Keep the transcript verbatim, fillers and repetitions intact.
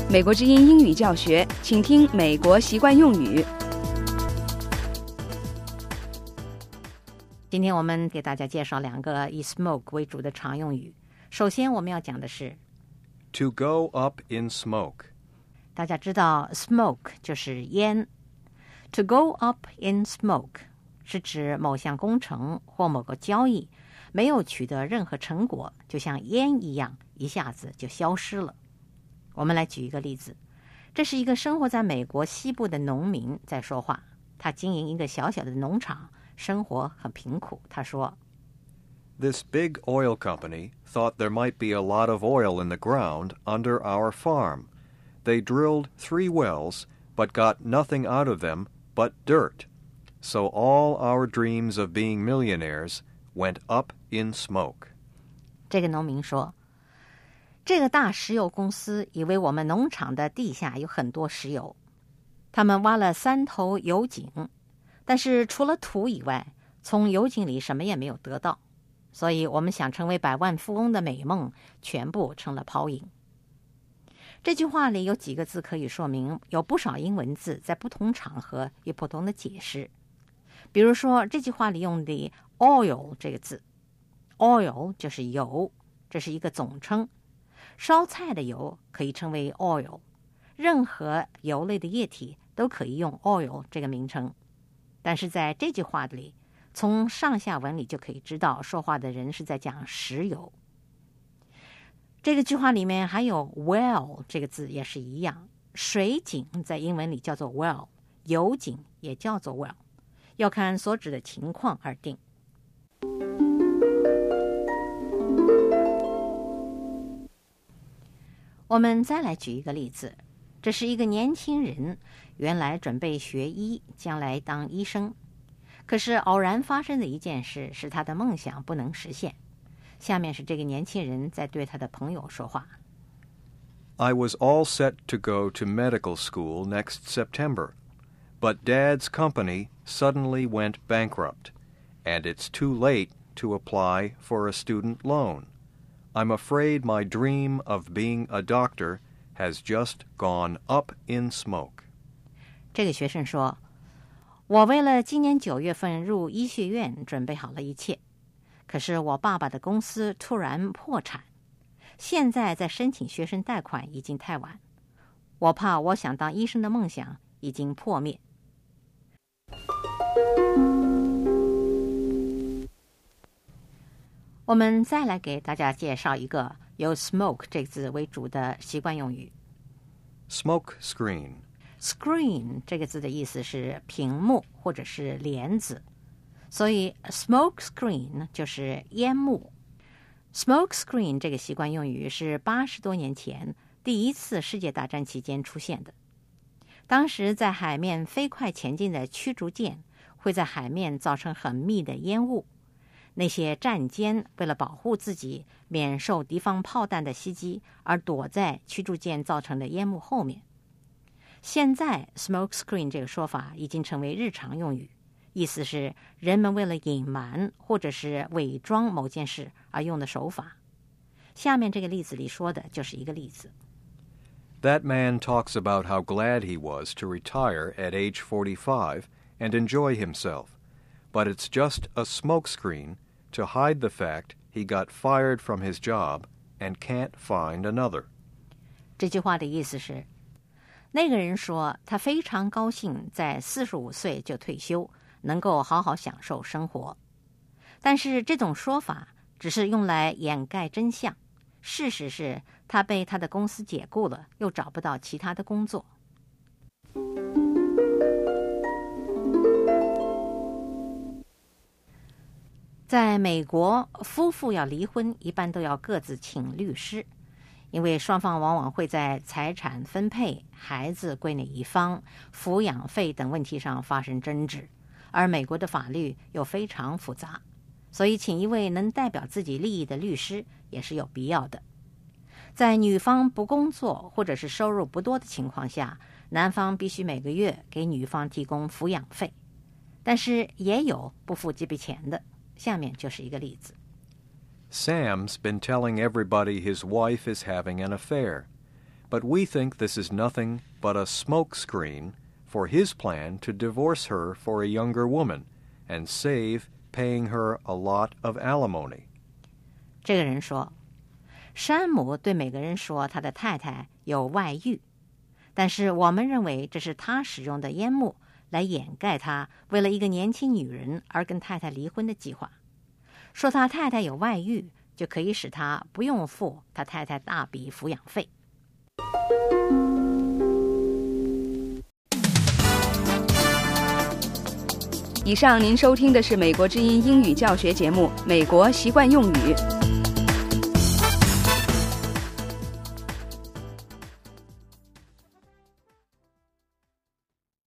美国之音英语教学，请听美国习惯用语。 今天我们给大家介绍两个以 smoke 为主的常用语。首先我们要讲的是 To go up in smoke。 大家知道 smoke 就是烟， To go up in smoke 是指某项工程或某个交易没有取得任何成果，就像烟一样一下子就消失了。我们来举一个例子，这是一个生活在美国西部的农民在说话，他经营一个小小的农场，生活很贫苦。他说 This big oil company thought there might be a lot of oil in the ground under our farm. They drilled three wells, but got nothing out of them but dirt. So all our dreams of being millionaires went up in smoke. 这个农民说，这个大石油公司以为我们农场的地下有很多石油，他们挖了三头油井，但是除了土以外，从油井里什么也没有得到，所以我们想成为百万富翁的美梦全部成了泡影。这句话里有几个字可以说明，有不少英文字在不同场合有不同的解释。比如说这句话里用的 oil 这个字， oil 就是油，这是一个总称，烧菜的油可以称为 oil， 任何油类的液体都可以用 oil 这个名称。但是在这句话里，从上下文里就可以知道说话的人是在讲石油。这个句话里面还有 well 这个字也是一样，水井在英文里叫做 well， 油井也叫做 well， 要看所指的情况而定。我们再来举一个例子，这是一个年轻人，原来准备学医，将来当医生，可是偶然发生的一件事使他的梦想不能实现。下面是这个年轻人在对他的朋友说话。 I was all set to go to medical school next September, but Dad's company suddenly went bankrupt, and it's too late to apply for a student loan.I'm afraid my dream of being a doctor has just gone up in smoke. 这个学生说，我为了今年九月份入医学院准备好了一切，可是我爸爸的公司突然破产，现在在申请学生贷款已经太晚，我怕我想当医生的梦想已经破灭。我们再来给大家介绍一个由 smoke 这个字为主的习惯用语。 Smoke screen. Screen 这个字的意思是屏幕或者是帘子，所以 smoke screen 就是烟幕。 Smoke screen 这个习惯用语是八十多年前第一次世界大战期间出现的。当时在海面飞快前进的驱逐舰会在海面造成很密的烟雾，那些战舰为了保护自己免受敌方炮弹的袭击而躲在驱逐舰造成的烟幕后面。现在 smoke screen 这个说法已经成为日常用语，意思是人们为了隐瞒或者是伪装某件事而用的手法。下面这个例子里说的就是一个例子。 That man talks about how glad he was to retire at age forty-five and enjoy himself, but it's just a smokescreen to hide the fact he got fired from his job and can't find another. 这句话的意思是，那个人说他非常高兴在四十五岁就退休，能够好好享受生活。但是这种说法只是用来掩盖真相，事实是他被他的公司解雇了，又找不到其他的工作。在美国，夫妇要离婚一般都要各自请律师，因为双方往往会在财产分配、孩子归哪一方、抚养费等问题上发生争执，而美国的法律又非常复杂，所以请一位能代表自己利益的律师也是有必要的。在女方不工作或者是收入不多的情况下，男方必须每个月给女方提供抚养费，但是也有不付这笔钱的。下面就是一个例子。 Sam's been telling everybody his wife is having an affair, but we think this is nothing but a smokescreen for his plan to divorce her for a younger woman and save paying her a lot of alimony. 这个人说，山姆对每个人说他的太太有外遇，但是我们认为这是他使用的烟幕来掩盖他为了一个年轻女人而跟太太离婚的计划。说他太太有外遇，就可以使他不用付他太太大笔抚养费。 以上您收听的是美国之音英语教学节目《美国习惯用语》。